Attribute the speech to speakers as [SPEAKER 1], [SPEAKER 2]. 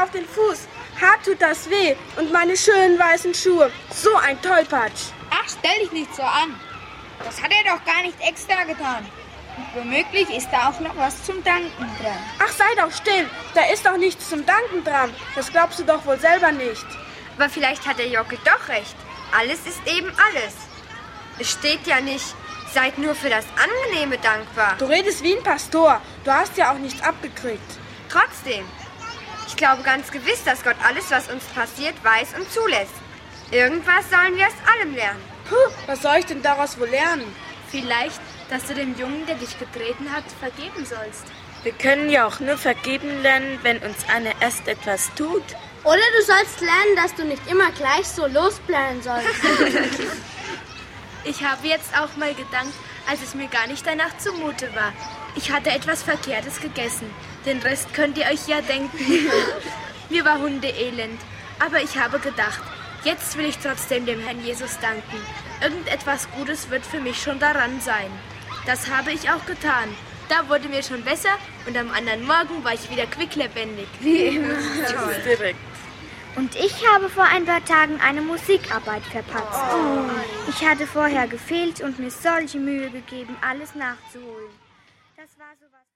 [SPEAKER 1] auf den Fuß. Hart tut das weh. Und meine schönen weißen Schuhe. So ein Tollpatsch.
[SPEAKER 2] Ach, stell dich nicht so an. Das hat er doch gar nicht extra getan. Und womöglich ist da auch noch was zum Danken dran.
[SPEAKER 1] Ach, sei doch still. Da ist doch nichts zum Danken dran. Das glaubst du doch wohl selber nicht.
[SPEAKER 3] Aber vielleicht hat der Jockel doch recht. Alles ist eben alles. Es steht ja nicht, seid nur für das Angenehme dankbar.
[SPEAKER 1] Du redest wie ein Pastor. Du hast ja auch nichts abgekriegt.
[SPEAKER 3] Trotzdem, ich glaube ganz gewiss, dass Gott alles, was uns passiert, weiß und zulässt. Irgendwas sollen wir aus allem lernen.
[SPEAKER 1] Puh, was soll ich denn daraus wohl lernen?
[SPEAKER 4] Vielleicht, dass du dem Jungen, der dich getreten hat, vergeben sollst.
[SPEAKER 5] Wir können ja auch nur vergeben lernen, wenn uns einer erst etwas tut.
[SPEAKER 6] Oder du sollst lernen, dass du nicht immer gleich so losplanen sollst.
[SPEAKER 4] Ich habe jetzt auch mal gedankt, als es mir gar nicht danach zumute war. Ich hatte etwas Verkehrtes gegessen. Den Rest könnt ihr euch ja denken. Mir war hundeelend. Aber ich habe gedacht, jetzt will ich trotzdem dem Herrn Jesus danken. Irgendetwas Gutes wird für mich schon daran sein. Das habe ich auch getan. Da wurde mir schon besser und am anderen Morgen war ich wieder quicklebendig.
[SPEAKER 5] Das ist direkt.
[SPEAKER 7] Und ich habe vor ein paar Tagen eine Musikarbeit verpatzt. Ich hatte vorher gefehlt und mir solche Mühe gegeben, alles nachzuholen. Das war sowas.